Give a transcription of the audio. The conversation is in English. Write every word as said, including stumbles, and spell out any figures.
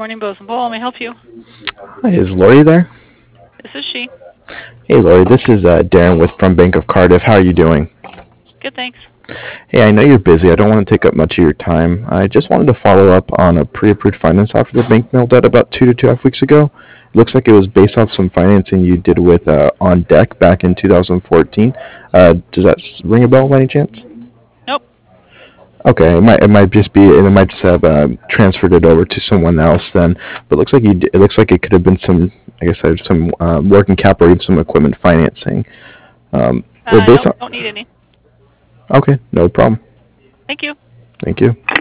morning, Bose and Bowl. May I help you? Hi, is Lori there? This is she. Hey, Lori, this is uh, Darren with from Bank of Cardiff. How are you doing? Good, thanks. Hey, I know you're busy. I don't want to take up much of your time. I just wanted to follow up on a pre-approved finance offer the bank mailed out about two to two and a half weeks ago. It looks like it was based off some financing you did with uh, On Deck back in two thousand fourteen. Uh, does that s- ring a bell by any chance? Nope. Okay, it might it might just be it might just have uh, transferred it over to someone else then. But it looks like you d- it looks like it could have been some I guess uh, some uh, working capital or even some equipment financing. Um, well, Uh, based nope, on don't need any. okay, no problem. Thank you. Thank you.